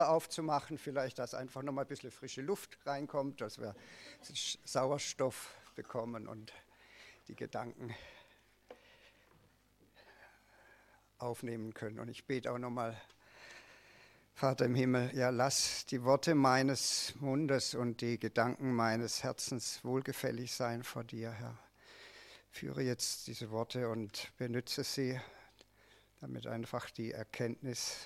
aufzumachen, vielleicht, dass einfach noch mal ein bisschen frische Luft reinkommt, dass wir Sauerstoff bekommen und die Gedanken aufnehmen können. Und ich bete auch noch mal, Vater im Himmel, ja, lass die Worte meines Mundes und die Gedanken meines Herzens wohlgefällig sein vor dir, Herr. Führe jetzt diese Worte und benütze sie, damit einfach die Erkenntnis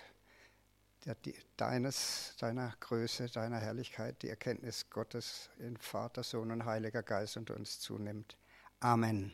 deiner Größe, deiner Herrlichkeit, die Erkenntnis Gottes in Vater, Sohn und Heiliger Geist unter uns zunimmt. Amen.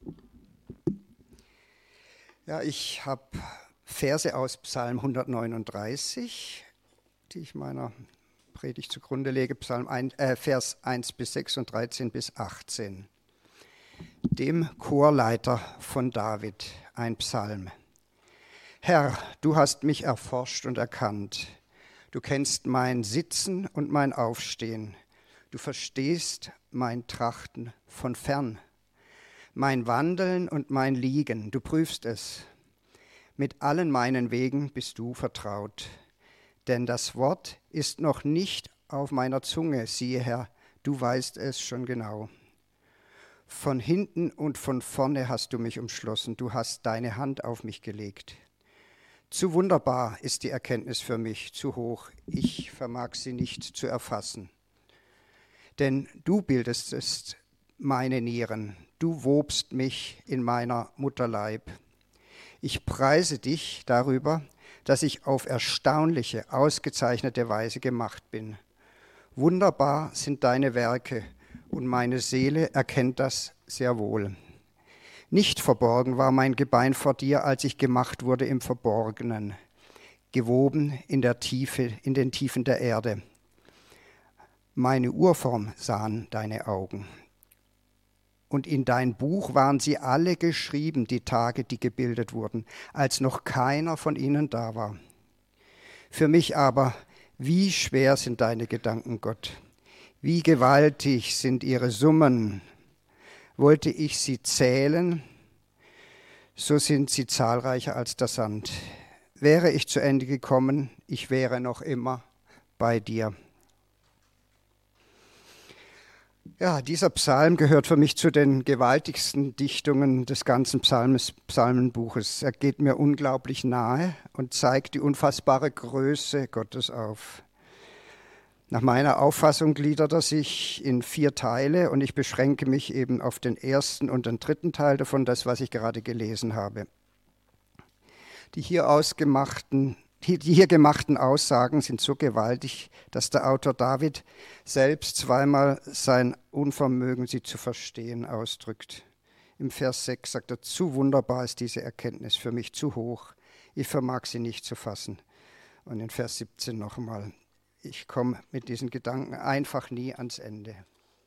Ja, ich habe Verse aus Psalm 139, die ich meiner Predigt zugrunde lege, Vers 1 bis 6 und 13 bis 18. Dem Chorleiter von David, ein Psalm. Herr, du hast mich erforscht und erkannt. Du kennst mein Sitzen und mein Aufstehen. Du verstehst mein Trachten von fern. Mein Wandeln und mein Liegen, du prüfst es. Mit allen meinen Wegen bist du vertraut. Denn das Wort ist noch nicht auf meiner Zunge. Siehe, Herr, du weißt es schon genau. Von hinten und von vorne hast du mich umschlossen. Du hast deine Hand auf mich gelegt. Zu wunderbar ist die Erkenntnis für mich, zu hoch. Ich vermag sie nicht zu erfassen. Denn du bildest meine Nieren. Du wobst mich in meiner Mutterleib. Ich preise dich darüber, dass ich auf erstaunliche, ausgezeichnete Weise gemacht bin. Wunderbar sind deine Werke und meine Seele erkennt das sehr wohl. Nicht verborgen war mein Gebein vor dir, als ich gemacht wurde im Verborgenen, gewoben in den Tiefen der Erde. Meine Urform sahen deine Augen. Und in dein Buch waren sie alle geschrieben, die Tage, die gebildet wurden, als noch keiner von ihnen da war. Für mich aber, wie schwer sind deine Gedanken, Gott? Wie gewaltig sind ihre Summen? Wollte ich sie zählen, so sind sie zahlreicher als der Sand. Wäre ich zu Ende gekommen, ich wäre noch immer bei dir. Ja, dieser Psalm gehört für mich zu den gewaltigsten Dichtungen des ganzen Psalmenbuches. Er geht mir unglaublich nahe und zeigt die unfassbare Größe Gottes auf. Nach meiner Auffassung gliedert er sich in 4 Teile und ich beschränke mich eben auf den ersten und den dritten Teil davon, das, was ich gerade gelesen habe. Die hier gemachten Aussagen sind so gewaltig, dass der Autor David selbst zweimal sein Unvermögen, sie zu verstehen, ausdrückt. Im Vers 6 sagt er, zu wunderbar ist diese Erkenntnis für mich, zu hoch. Ich vermag sie nicht zu fassen. Und in Vers 17 noch einmal, ich komme mit diesen Gedanken einfach nie ans Ende.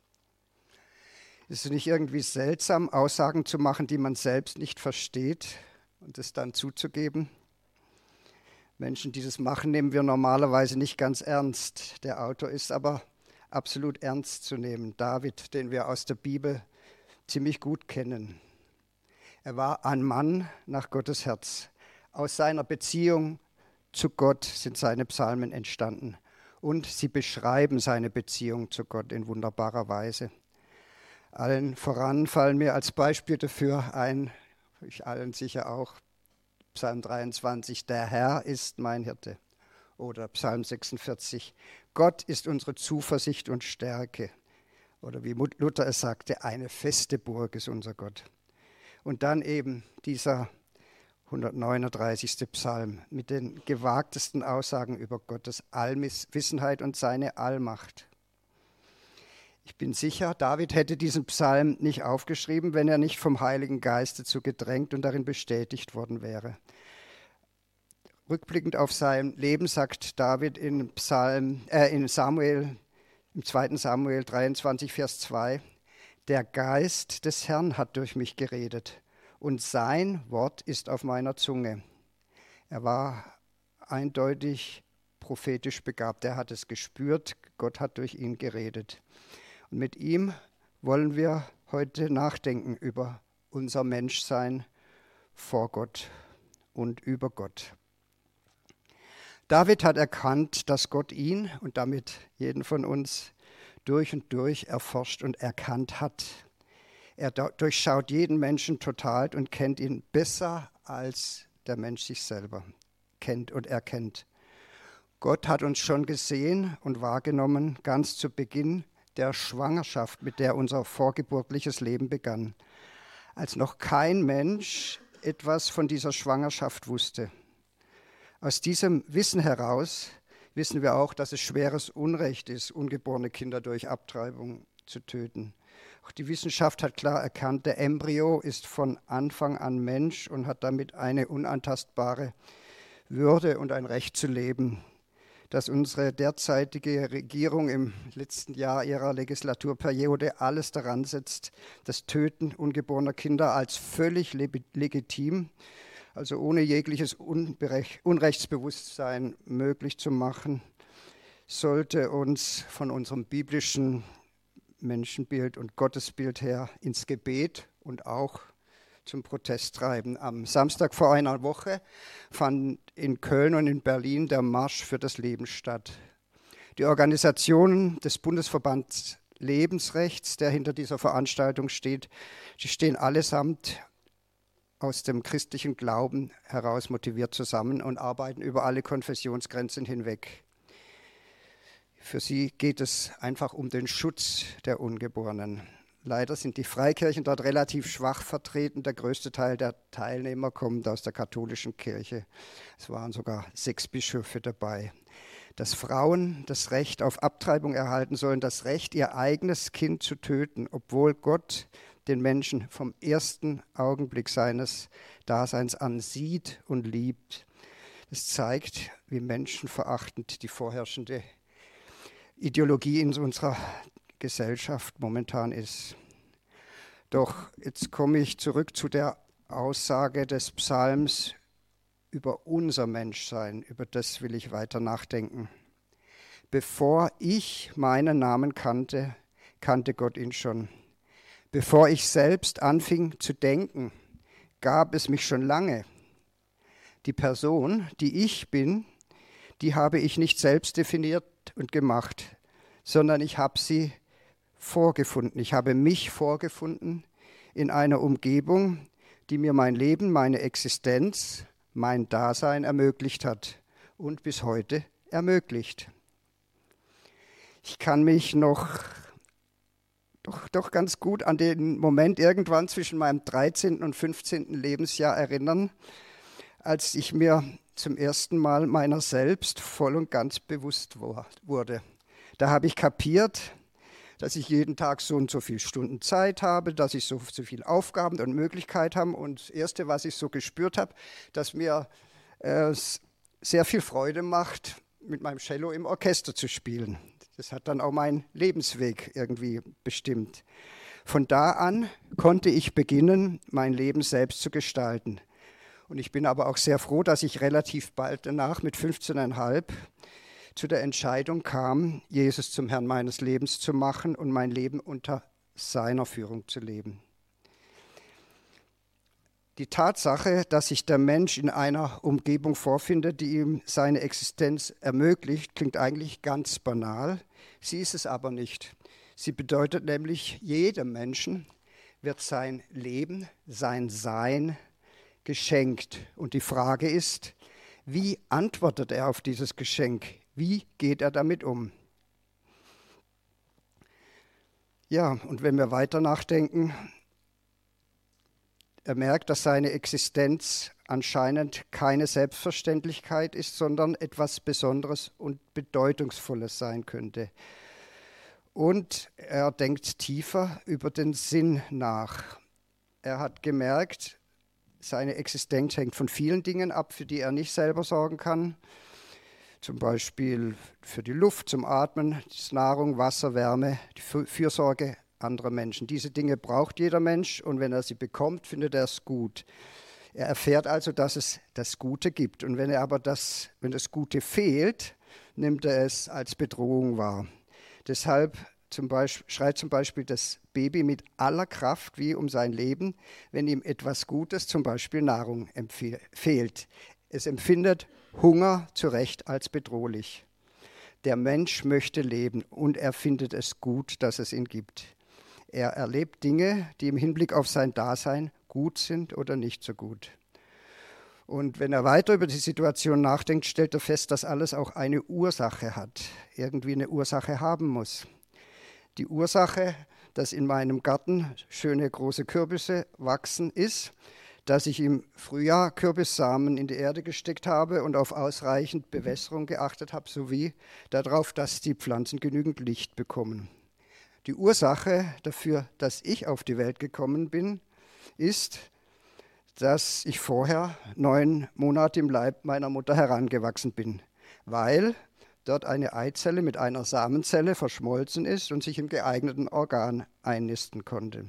Ist es nicht irgendwie seltsam, Aussagen zu machen, die man selbst nicht versteht und es dann zuzugeben? Menschen, die das machen, nehmen wir normalerweise nicht ganz ernst. Der Autor ist aber absolut ernst zu nehmen. David, den wir aus der Bibel ziemlich gut kennen. Er war ein Mann nach Gottes Herz. Aus seiner Beziehung zu Gott sind seine Psalmen entstanden. Und sie beschreiben seine Beziehung zu Gott in wunderbarer Weise. Allen voran fallen mir als Beispiel dafür ein, euch allen sicher auch, Psalm 23, der Herr ist mein Hirte. Oder Psalm 46, Gott ist unsere Zuversicht und Stärke. Oder wie Luther es sagte, eine feste Burg ist unser Gott. Und dann eben dieser 139. Psalm mit den gewagtesten Aussagen über Gottes Allwissenheit und seine Allmacht. Ich bin sicher, David hätte diesen Psalm nicht aufgeschrieben, wenn er nicht vom Heiligen Geist dazu gedrängt und darin bestätigt worden wäre. Rückblickend auf sein Leben sagt David im 2. Samuel 23, Vers 2, der Geist des Herrn hat durch mich geredet und sein Wort ist auf meiner Zunge. Er war eindeutig prophetisch begabt, er hat es gespürt, Gott hat durch ihn geredet. Und mit ihm wollen wir heute nachdenken über unser Menschsein vor Gott und über Gott. David hat erkannt, dass Gott ihn und damit jeden von uns durch und durch erforscht und erkannt hat. Er durchschaut jeden Menschen total und kennt ihn besser als der Mensch sich selber kennt und erkennt. Gott hat uns schon gesehen und wahrgenommen, ganz zu Beginn der Schwangerschaft, mit der unser vorgeburtliches Leben begann, als noch kein Mensch etwas von dieser Schwangerschaft wusste. Aus diesem Wissen heraus wissen wir auch, dass es schweres Unrecht ist, ungeborene Kinder durch Abtreibung zu töten. Auch die Wissenschaft hat klar erkannt, der Embryo ist von Anfang an Mensch und hat damit eine unantastbare Würde und ein Recht zu leben. Dass unsere derzeitige Regierung im letzten Jahr ihrer Legislaturperiode alles daran setzt, das Töten ungeborener Kinder als völlig legitim, also ohne jegliches Unrechtsbewusstsein möglich zu machen, sollte uns von unserem biblischen Menschenbild und Gottesbild her ins Gebet und auch zum Protest treiben. Am Samstag vor einer Woche fand in Köln und in Berlin der Marsch für das Leben statt. Die Organisationen des Bundesverbands Lebensrechts, der hinter dieser Veranstaltung steht, die stehen allesamt aus dem christlichen Glauben heraus motiviert zusammen und arbeiten über alle Konfessionsgrenzen hinweg. Für sie geht es einfach um den Schutz der Ungeborenen. Leider sind die Freikirchen dort relativ schwach vertreten. Der größte Teil der Teilnehmer kommt aus der katholischen Kirche. Es waren sogar 6 Bischöfe dabei. Dass Frauen das Recht auf Abtreibung erhalten sollen, das Recht, ihr eigenes Kind zu töten, obwohl Gott den Menschen vom ersten Augenblick seines Daseins an sieht und liebt. Das zeigt, wie menschenverachtend die vorherrschende Ideologie in unserer Gesellschaft momentan ist. Doch jetzt komme ich zurück zu der Aussage des Psalms über unser Menschsein. Über das will ich weiter nachdenken. Bevor ich meinen Namen kannte, kannte Gott ihn schon. Bevor ich selbst anfing zu denken, gab es mich schon lange. Die Person, die ich bin, die habe ich nicht selbst definiert und gemacht, sondern ich habe sie vorgefunden. Ich habe mich vorgefunden in einer Umgebung, die mir mein Leben, meine Existenz, mein Dasein ermöglicht hat und bis heute ermöglicht. Ich kann mich noch doch ganz gut an den Moment irgendwann zwischen meinem 13. und 15. Lebensjahr erinnern, als ich mir zum ersten Mal meiner selbst voll und ganz bewusst wurde. Da habe ich kapiert, dass ich jeden Tag so und so viele Stunden Zeit habe, dass ich so viele Aufgaben und Möglichkeiten habe. Und das Erste, was ich so gespürt habe, dass mir sehr viel Freude macht, mit meinem Cello im Orchester zu spielen. Das hat dann auch meinen Lebensweg irgendwie bestimmt. Von da an konnte ich beginnen, mein Leben selbst zu gestalten. Und ich bin aber auch sehr froh, dass ich relativ bald danach mit 15,5 zu der Entscheidung kam, Jesus zum Herrn meines Lebens zu machen und mein Leben unter seiner Führung zu leben. Die Tatsache, dass sich der Mensch in einer Umgebung vorfindet, die ihm seine Existenz ermöglicht, klingt eigentlich ganz banal. Sie ist es aber nicht. Sie bedeutet nämlich, jedem Menschen wird sein Leben, sein Sein geschenkt. Und die Frage ist, wie antwortet er auf dieses Geschenk? Wie geht er damit um? Ja, und wenn wir weiter nachdenken, er merkt, dass seine Existenz anscheinend keine Selbstverständlichkeit ist, sondern etwas Besonderes und Bedeutungsvolles sein könnte. Und er denkt tiefer über den Sinn nach. Er hat gemerkt, seine Existenz hängt von vielen Dingen ab, für die er nicht selber sorgen kann. Zum Beispiel für die Luft, zum Atmen, Nahrung, Wasser, Wärme, die Fürsorge anderer Menschen. Diese Dinge braucht jeder Mensch und wenn er sie bekommt, findet er es gut. Er erfährt also, dass es das Gute gibt. Und wenn das Gute fehlt, nimmt er es als Bedrohung wahr. Deshalb schreit zum Beispiel das Baby mit aller Kraft wie um sein Leben, wenn ihm etwas Gutes, zum Beispiel Nahrung, fehlt. Es empfindet Hunger zu Recht als bedrohlich. Der Mensch möchte leben und er findet es gut, dass es ihn gibt. Er erlebt Dinge, die im Hinblick auf sein Dasein gut sind oder nicht so gut. Und wenn er weiter über die Situation nachdenkt, stellt er fest, dass alles auch eine Ursache hat, irgendwie eine Ursache haben muss. Die Ursache, dass in meinem Garten schöne große Kürbisse wachsen, ist, dass ich im Frühjahr Kürbissamen in die Erde gesteckt habe und auf ausreichend Bewässerung geachtet habe, sowie darauf, dass die Pflanzen genügend Licht bekommen. Die Ursache dafür, dass ich auf die Welt gekommen bin, ist, dass ich vorher 9 Monate im Leib meiner Mutter herangewachsen bin, weil dort eine Eizelle mit einer Samenzelle verschmolzen ist und sich im geeigneten Organ einnisten konnte.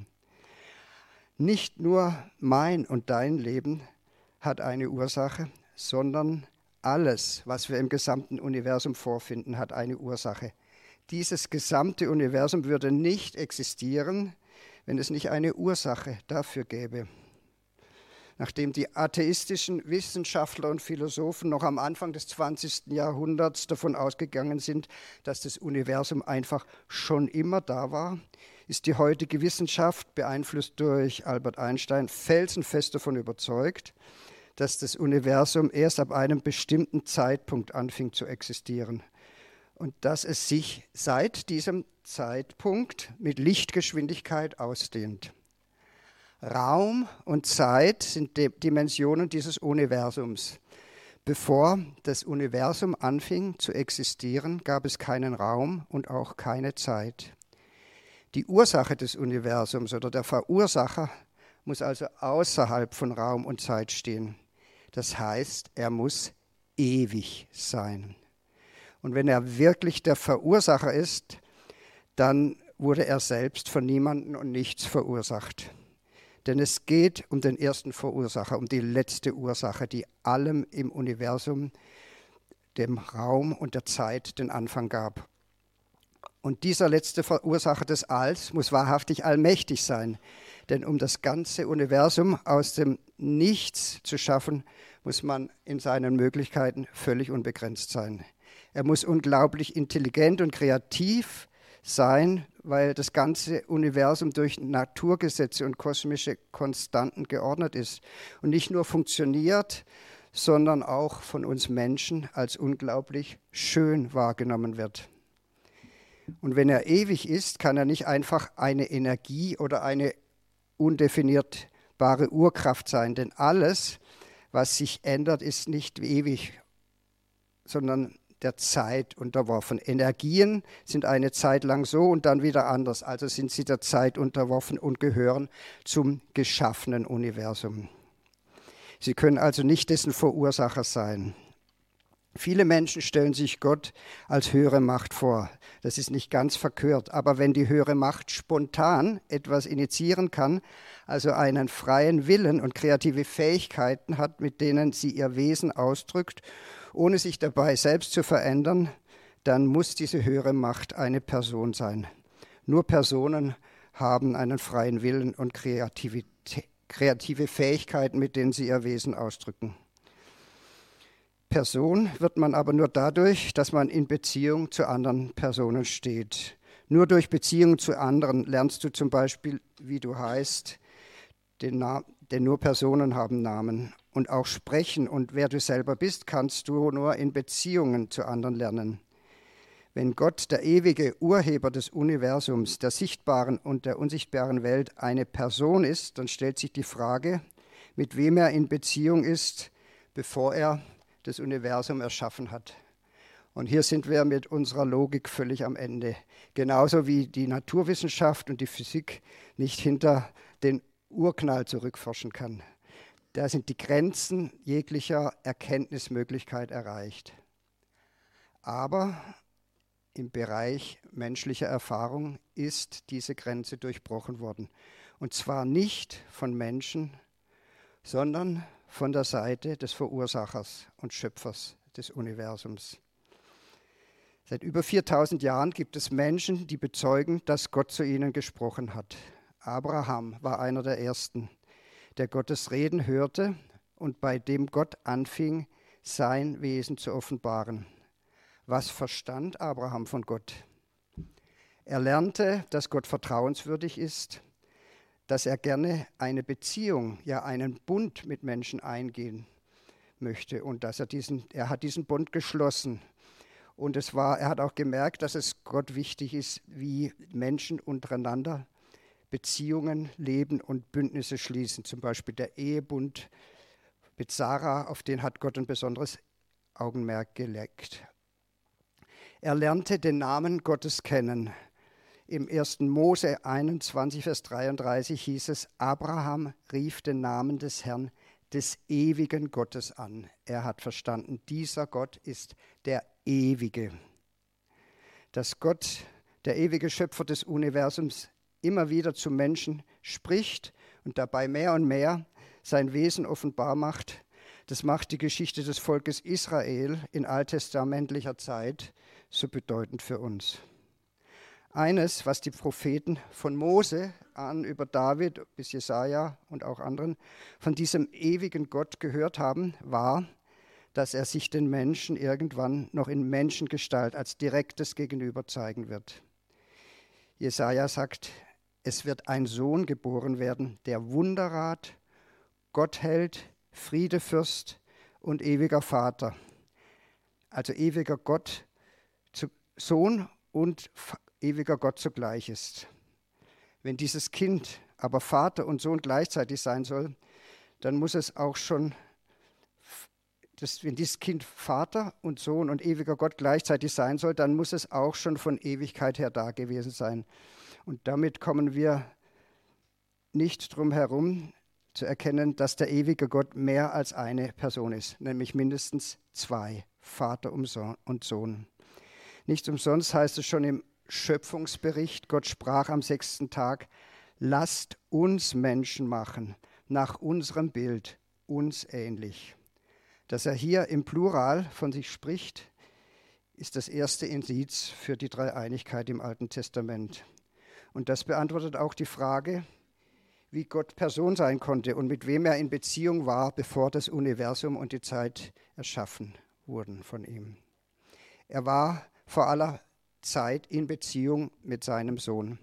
Nicht nur mein und dein Leben hat eine Ursache, sondern alles, was wir im gesamten Universum vorfinden, hat eine Ursache. Dieses gesamte Universum würde nicht existieren, wenn es nicht eine Ursache dafür gäbe. Nachdem die atheistischen Wissenschaftler und Philosophen noch am Anfang des 20. Jahrhunderts davon ausgegangen sind, dass das Universum einfach schon immer da war, ist die heutige Wissenschaft, beeinflusst durch Albert Einstein, felsenfest davon überzeugt, dass das Universum erst ab einem bestimmten Zeitpunkt anfing zu existieren und dass es sich seit diesem Zeitpunkt mit Lichtgeschwindigkeit ausdehnt. Raum und Zeit sind Dimensionen dieses Universums. Bevor das Universum anfing zu existieren, gab es keinen Raum und auch keine Zeit. Die Ursache des Universums oder der Verursacher muss also außerhalb von Raum und Zeit stehen. Das heißt, er muss ewig sein. Und wenn er wirklich der Verursacher ist, dann wurde er selbst von niemandem und nichts verursacht. Denn es geht um den ersten Verursacher, um die letzte Ursache, die allem im Universum, dem Raum und der Zeit den Anfang gab. Und dieser letzte Verursacher des Alls muss wahrhaftig allmächtig sein. Denn um das ganze Universum aus dem Nichts zu schaffen, muss man in seinen Möglichkeiten völlig unbegrenzt sein. Er muss unglaublich intelligent und kreativ sein, weil das ganze Universum durch Naturgesetze und kosmische Konstanten geordnet ist und nicht nur funktioniert, sondern auch von uns Menschen als unglaublich schön wahrgenommen wird. Und wenn er ewig ist, kann er nicht einfach eine Energie oder eine undefinierbare Urkraft sein, denn alles, was sich ändert, ist nicht ewig, sondern der Zeit unterworfen. Energien sind eine Zeit lang so und dann wieder anders, also sind sie der Zeit unterworfen und gehören zum geschaffenen Universum. Sie können also nicht dessen Verursacher sein. Viele Menschen stellen sich Gott als höhere Macht vor. Das ist nicht ganz verkehrt, aber wenn die höhere Macht spontan etwas initiieren kann, also einen freien Willen und kreative Fähigkeiten hat, mit denen sie ihr Wesen ausdrückt, ohne sich dabei selbst zu verändern, dann muss diese höhere Macht eine Person sein. Nur Personen haben einen freien Willen und kreative Fähigkeiten, mit denen sie ihr Wesen ausdrücken. Person wird man aber nur dadurch, dass man in Beziehung zu anderen Personen steht. Nur durch Beziehung zu anderen lernst du zum Beispiel, wie du heißt, denn nur Personen haben Namen. Und auch sprechen und wer du selber bist, kannst du nur in Beziehungen zu anderen lernen. Wenn Gott, der ewige Urheber des Universums, der sichtbaren und der unsichtbaren Welt, eine Person ist, dann stellt sich die Frage, mit wem er in Beziehung ist, bevor er das Universum erschaffen hat. Und hier sind wir mit unserer Logik völlig am Ende. Genauso wie die Naturwissenschaft und die Physik nicht hinter den Urknall zurückforschen kann. Da sind die Grenzen jeglicher Erkenntnismöglichkeit erreicht. Aber im Bereich menschlicher Erfahrung ist diese Grenze durchbrochen worden. Und zwar nicht von Menschen, sondern von der Seite des Verursachers und Schöpfers des Universums. Seit über 4000 Jahren gibt es Menschen, die bezeugen, dass Gott zu ihnen gesprochen hat. Abraham war einer der Ersten, der Gottes Reden hörte und bei dem Gott anfing, sein Wesen zu offenbaren. Was verstand Abraham von Gott? Er lernte, dass Gott vertrauenswürdig ist, dass er gerne eine Beziehung, ja einen Bund mit Menschen eingehen möchte und dass er hat diesen Bund geschlossen. Und er hat auch gemerkt, dass es Gott wichtig ist, wie Menschen untereinander Beziehungen leben und Bündnisse schließen. Zum Beispiel der Ehebund mit Sarah, auf den hat Gott ein besonderes Augenmerk gelegt. Er lernte den Namen Gottes kennen. Im 1. Mose 21, Vers 33 hieß es, Abraham rief den Namen des Herrn, des ewigen Gottes an. Er hat verstanden, dieser Gott ist der Ewige. Dass Gott, der ewige Schöpfer des Universums, immer wieder zu Menschen spricht und dabei mehr und mehr sein Wesen offenbar macht, das macht die Geschichte des Volkes Israel in alttestamentlicher Zeit so bedeutend für uns. Eines, was die Propheten von Mose an über David bis Jesaja und auch anderen von diesem ewigen Gott gehört haben, war, dass er sich den Menschen irgendwann noch in Menschengestalt als direktes Gegenüber zeigen wird. Jesaja sagt, es wird ein Sohn geboren werden, der Wunderrat, Gottheld, Friedefürst und ewiger Vater. Also ewiger Gott, Sohn und ewiger Gott zugleich ist. Wenn dieses Kind aber Vater und Sohn gleichzeitig sein soll, dann muss es auch schon, wenn dieses Kind Vater und Sohn und ewiger Gott gleichzeitig sein soll, dann muss es auch schon von Ewigkeit her da gewesen sein. Und damit kommen wir nicht drum herum, zu erkennen, dass der ewige Gott mehr als eine Person ist, nämlich mindestens zwei, Vater und Sohn. Nicht umsonst heißt es schon im Schöpfungsbericht, Gott sprach am 6. Tag, lasst uns Menschen machen, nach unserem Bild, uns ähnlich. Dass er hier im Plural von sich spricht, ist das erste Indiz für die Dreieinigkeit im Alten Testament. Und das beantwortet auch die Frage, wie Gott Person sein konnte und mit wem er in Beziehung war, bevor das Universum und die Zeit erschaffen wurden von ihm. Er war vor aller Zeit in Beziehung mit seinem Sohn.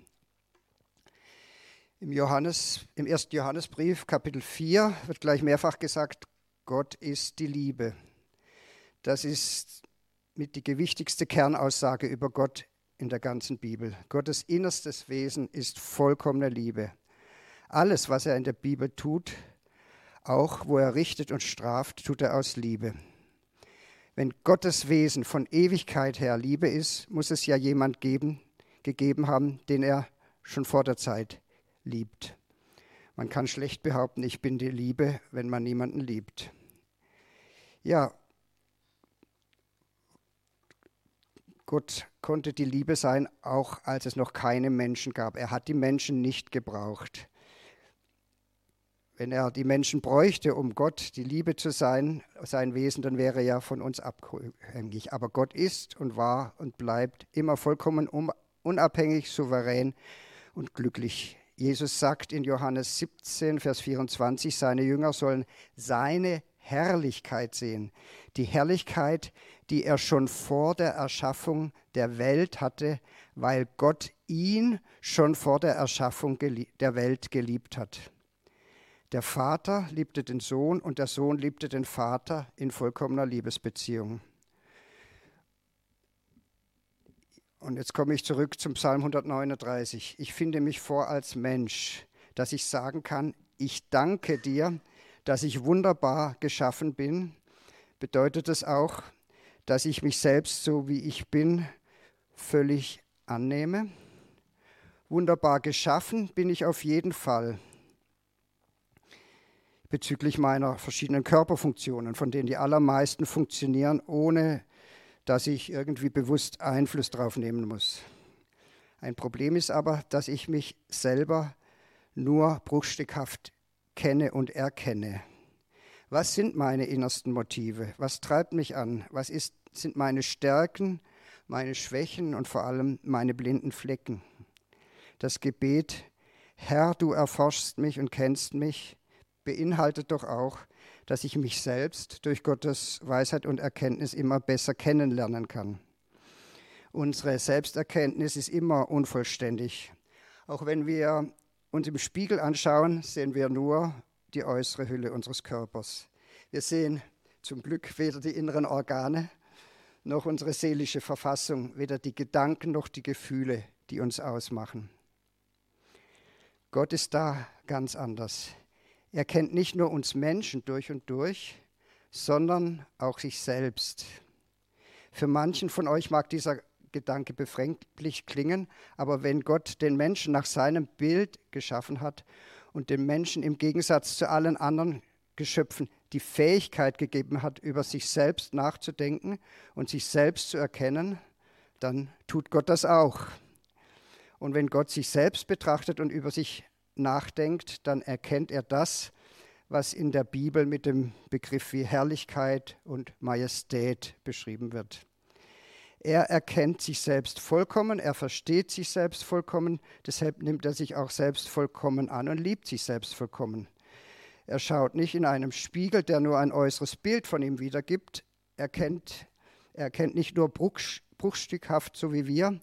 Im 1. Johannesbrief, Kapitel 4, wird gleich mehrfach gesagt, Gott ist die Liebe. Das ist mit die gewichtigste Kernaussage über Gott in der ganzen Bibel. Gottes innerstes Wesen ist vollkommene Liebe. Alles, was er in der Bibel tut, auch wo er richtet und straft, tut er aus Liebe. Wenn Gottes Wesen von Ewigkeit her Liebe ist, muss es ja jemand gegeben haben, den er schon vor der Zeit liebt. Man kann schlecht behaupten, ich bin die Liebe, wenn man niemanden liebt. Ja, Gott konnte die Liebe sein, auch als es noch keine Menschen gab. Er hat die Menschen nicht gebraucht. Wenn er die Menschen bräuchte, um Gott die Liebe zu sein, sein Wesen, dann wäre er ja von uns abhängig. Aber Gott ist und war und bleibt immer vollkommen unabhängig, souverän und glücklich. Jesus sagt in Johannes 17, Vers 24, seine Jünger sollen seine Herrlichkeit sehen. Die Herrlichkeit, die er schon vor der Erschaffung der Welt hatte, weil Gott ihn schon vor der Erschaffung der Welt geliebt hat. Der Vater liebte den Sohn und der Sohn liebte den Vater in vollkommener Liebesbeziehung. Und jetzt komme ich zurück zum Psalm 139. Ich finde mich vor als Mensch, dass ich sagen kann, ich danke dir, dass ich wunderbar geschaffen bin. Bedeutet es auch, dass ich mich selbst, so wie ich bin, völlig annehme? Wunderbar geschaffen bin ich auf jeden Fall. Bezüglich meiner verschiedenen Körperfunktionen, von denen die allermeisten funktionieren, ohne dass ich irgendwie bewusst Einfluss drauf nehmen muss. Ein Problem ist aber, dass ich mich selber nur bruchstückhaft kenne und erkenne. Was sind meine innersten Motive? Was treibt mich an? Was sind meine Stärken, meine Schwächen und vor allem meine blinden Flecken? Das Gebet, Herr, du erforschst mich und kennst mich, beinhaltet doch auch, dass ich mich selbst durch Gottes Weisheit und Erkenntnis immer besser kennenlernen kann. Unsere Selbsterkenntnis ist immer unvollständig. Auch wenn wir uns im Spiegel anschauen, sehen wir nur die äußere Hülle unseres Körpers. Wir sehen zum Glück weder die inneren Organe noch unsere seelische Verfassung, weder die Gedanken noch die Gefühle, die uns ausmachen. Gott ist da ganz anders. Er kennt nicht nur uns Menschen durch und durch, sondern auch sich selbst. Für manchen von euch mag dieser Gedanke befremdlich klingen, aber wenn Gott den Menschen nach seinem Bild geschaffen hat und dem Menschen im Gegensatz zu allen anderen Geschöpfen die Fähigkeit gegeben hat, über sich selbst nachzudenken und sich selbst zu erkennen, dann tut Gott das auch. Und wenn Gott sich selbst betrachtet und über sich nachdenkt, dann erkennt er das, was in der Bibel mit dem Begriff wie Herrlichkeit und Majestät beschrieben wird. Er erkennt sich selbst vollkommen, er versteht sich selbst vollkommen, deshalb nimmt er sich auch selbst vollkommen an und liebt sich selbst vollkommen. Er schaut nicht in einem Spiegel, der nur ein äußeres Bild von ihm wiedergibt. Er erkennt nicht nur bruchstückhaft, so wie wir,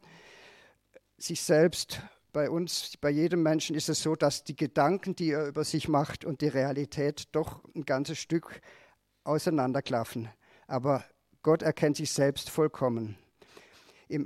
sich selbst. Bei uns, bei jedem Menschen ist es so, dass die Gedanken, die er über sich macht und die Realität doch ein ganzes Stück auseinanderklaffen. Aber Gott erkennt sich selbst vollkommen. Im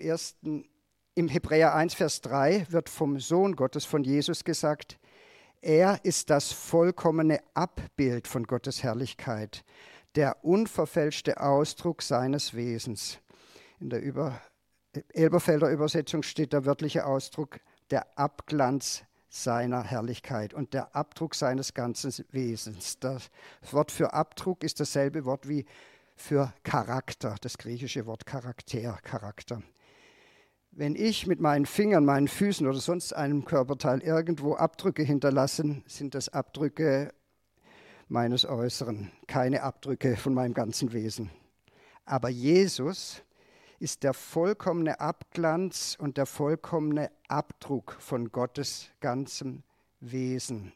Hebräer 1, Vers 3 wird vom Sohn Gottes, von Jesus gesagt, er ist das vollkommene Abbild von Gottes Herrlichkeit, der unverfälschte Ausdruck seines Wesens. In der Elberfelder Übersetzung steht der wörtliche Ausdruck, der Abglanz seiner Herrlichkeit und der Abdruck seines ganzen Wesens. Das Wort für Abdruck ist dasselbe Wort wie für Charakter, das griechische Wort Charakter. Wenn ich mit meinen Fingern, meinen Füßen oder sonst einem Körperteil irgendwo Abdrücke hinterlasse, sind das Abdrücke meines Äußeren, keine Abdrücke von meinem ganzen Wesen. Aber Jesus ist der vollkommene Abglanz und der vollkommene Abdruck von Gottes ganzem Wesen,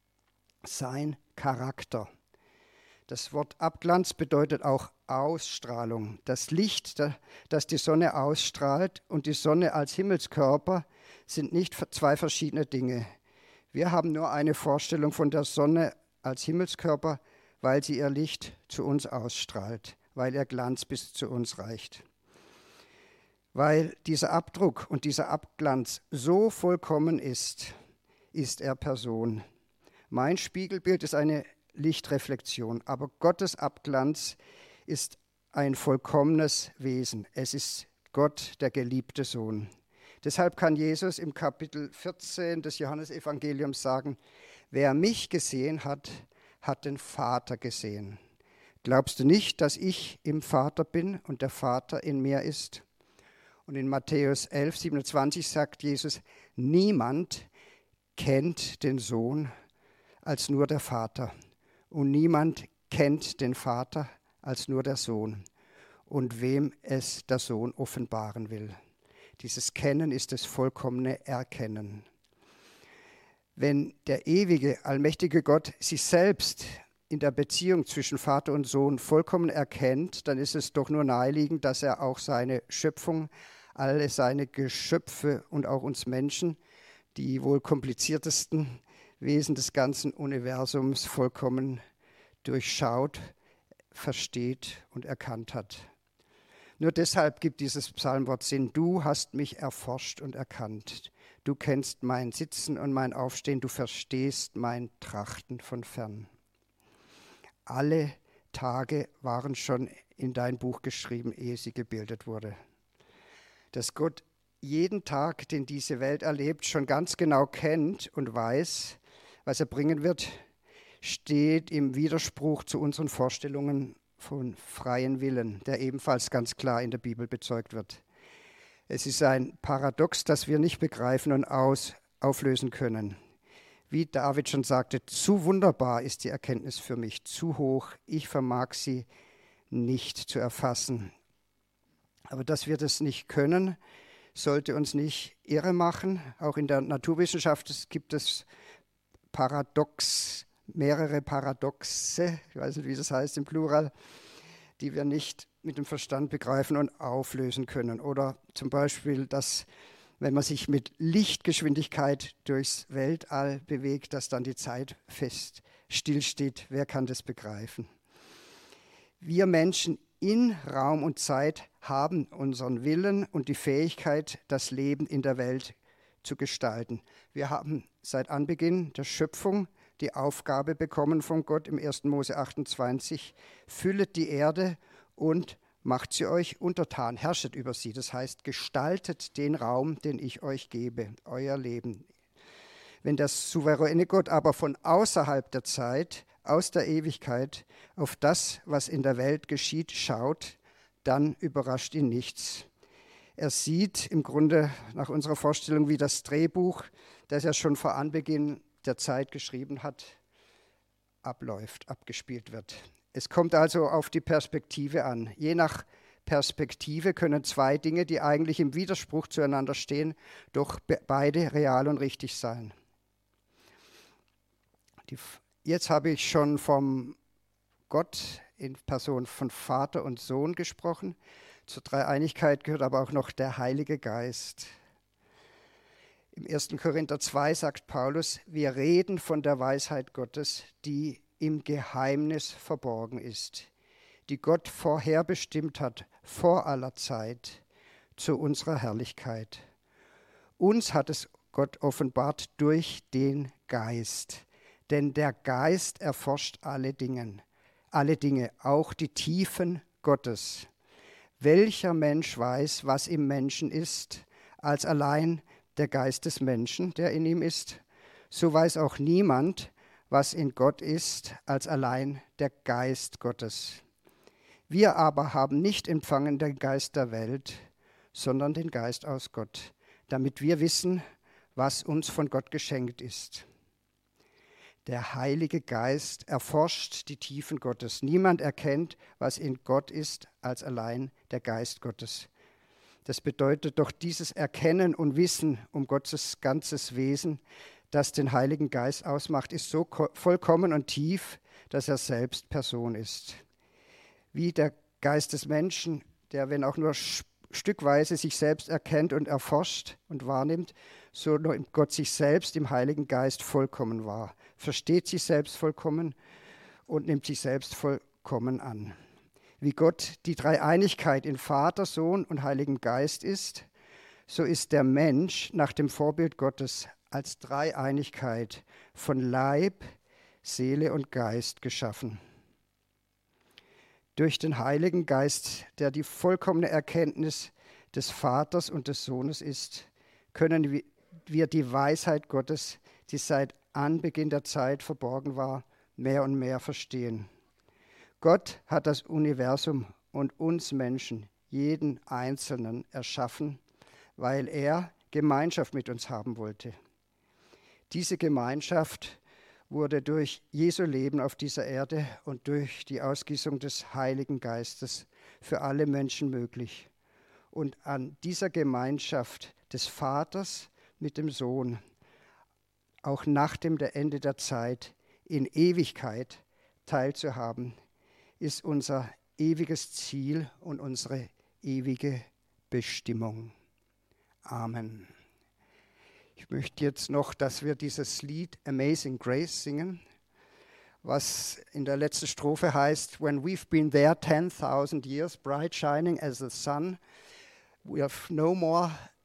sein Charakter. Das Wort Abglanz bedeutet auch Ausstrahlung. Das Licht, das die Sonne ausstrahlt und die Sonne als Himmelskörper sind nicht zwei verschiedene Dinge. Wir haben nur eine Vorstellung von der Sonne als Himmelskörper, weil sie ihr Licht zu uns ausstrahlt, weil ihr Glanz bis zu uns reicht. Weil dieser Abdruck und dieser Abglanz so vollkommen ist, ist er Person. Mein Spiegelbild ist eine Lichtreflexion, aber Gottes Abglanz ist ein vollkommenes Wesen. Es ist Gott, der geliebte Sohn. Deshalb kann Jesus im Kapitel 14 des Johannesevangeliums sagen, wer mich gesehen hat, hat den Vater gesehen. Glaubst du nicht, dass ich im Vater bin und der Vater in mir ist? Und in Matthäus 11, 27 sagt Jesus, niemand kennt den Sohn als nur der Vater. Und niemand kennt den Vater als nur der Sohn und wem es der Sohn offenbaren will. Dieses Kennen ist das vollkommene Erkennen. Wenn der ewige, allmächtige Gott sich selbst in der Beziehung zwischen Vater und Sohn vollkommen erkennt, dann ist es doch nur naheliegend, dass er auch seine Schöpfung, alle seine Geschöpfe und auch uns Menschen, die wohl kompliziertesten Wesen des ganzen Universums vollkommen durchschaut, versteht und erkannt hat. Nur deshalb gibt dieses Psalmwort Sinn. Du hast mich erforscht und erkannt. Du kennst mein Sitzen und mein Aufstehen. Du verstehst mein Trachten von fern. Alle Tage waren schon in dein Buch geschrieben, ehe sie gebildet wurde. Dass Gott jeden Tag, den diese Welt erlebt, schon ganz genau kennt und weiß, was er bringen wird, steht im Widerspruch zu unseren Vorstellungen von freien Willen, der ebenfalls ganz klar in der Bibel bezeugt wird. Es ist ein Paradox, das wir nicht begreifen und auflösen können. Wie David schon sagte, zu wunderbar ist die Erkenntnis für mich, zu hoch, ich vermag sie nicht zu erfassen. Aber dass wir das nicht können, sollte uns nicht irre machen. Auch in der Naturwissenschaft gibt es Paradoxen mehrere Paradoxe, ich weiß nicht, wie das heißt im Plural, die wir nicht mit dem Verstand begreifen und auflösen können. Oder zum Beispiel, dass, wenn man sich mit Lichtgeschwindigkeit durchs Weltall bewegt, dass dann die Zeit fest stillsteht. Wer kann das begreifen? Wir Menschen in Raum und Zeit haben unseren Willen und die Fähigkeit, das Leben in der Welt zu gestalten. Wir haben seit Anbeginn der Schöpfung die Aufgabe bekommen von Gott im 1. Mose 28, füllet die Erde und macht sie euch untertan, herrschet über sie. Das heißt, gestaltet den Raum, den ich euch gebe, euer Leben. Wenn der souveräne Gott aber von außerhalb der Zeit, aus der Ewigkeit, auf das, was in der Welt geschieht, schaut, dann überrascht ihn nichts. Er sieht im Grunde nach unserer Vorstellung, wie das Drehbuch, das er schon vor Anbeginn der Zeit geschrieben hat, abläuft, abgespielt wird. Es kommt also auf die Perspektive an. Je nach Perspektive können zwei Dinge, die eigentlich im Widerspruch zueinander stehen, doch beide real und richtig sein. Jetzt habe ich schon vom Gott in Person von Vater und Sohn gesprochen. Zur Dreieinigkeit gehört aber auch noch der Heilige Geist. Im 1. Korinther 2 sagt Paulus, wir reden von der Weisheit Gottes, die im Geheimnis verborgen ist, die Gott vorherbestimmt hat, vor aller Zeit, zu unserer Herrlichkeit. Uns hat es Gott offenbart durch den Geist, denn der Geist erforscht alle Dinge, auch die Tiefen Gottes. Welcher Mensch weiß, was im Menschen ist, als allein der Geist des Menschen, der in ihm ist? So weiß auch niemand, was in Gott ist, als allein der Geist Gottes. Wir aber haben nicht empfangen den Geist der Welt, sondern den Geist aus Gott, damit wir wissen, was uns von Gott geschenkt ist. Der Heilige Geist erforscht die Tiefen Gottes. Niemand erkennt, was in Gott ist, als allein der Geist Gottes. Das bedeutet doch dieses Erkennen und Wissen um Gottes ganzes Wesen, das den Heiligen Geist ausmacht, ist so vollkommen und tief, dass er selbst Person ist. Wie der Geist des Menschen, der, wenn auch nur stückweise sich selbst erkennt und erforscht und wahrnimmt, so nimmt Gott sich selbst im Heiligen Geist vollkommen wahr, versteht sich selbst vollkommen und nimmt sich selbst vollkommen an. Wie Gott die Dreieinigkeit in Vater, Sohn und Heiligen Geist ist, so ist der Mensch nach dem Vorbild Gottes als Dreieinigkeit von Leib, Seele und Geist geschaffen. Durch den Heiligen Geist, der die vollkommene Erkenntnis des Vaters und des Sohnes ist, können wir die Weisheit Gottes, die seit Anbeginn der Zeit verborgen war, mehr und mehr verstehen. Gott hat das Universum und uns Menschen, jeden Einzelnen, erschaffen, weil er Gemeinschaft mit uns haben wollte. Diese Gemeinschaft wurde durch Jesu Leben auf dieser Erde und durch die Ausgießung des Heiligen Geistes für alle Menschen möglich. Und an dieser Gemeinschaft des Vaters mit dem Sohn, auch nach dem Ende der Zeit, in Ewigkeit teilzuhaben, ist unser ewiges Ziel und unsere ewige Bestimmung. Amen. Ich möchte jetzt noch, dass wir dieses Lied Amazing Grace singen, was in der letzten Strophe heißt, When we've been there 10,000 years, bright shining as the sun, we have no more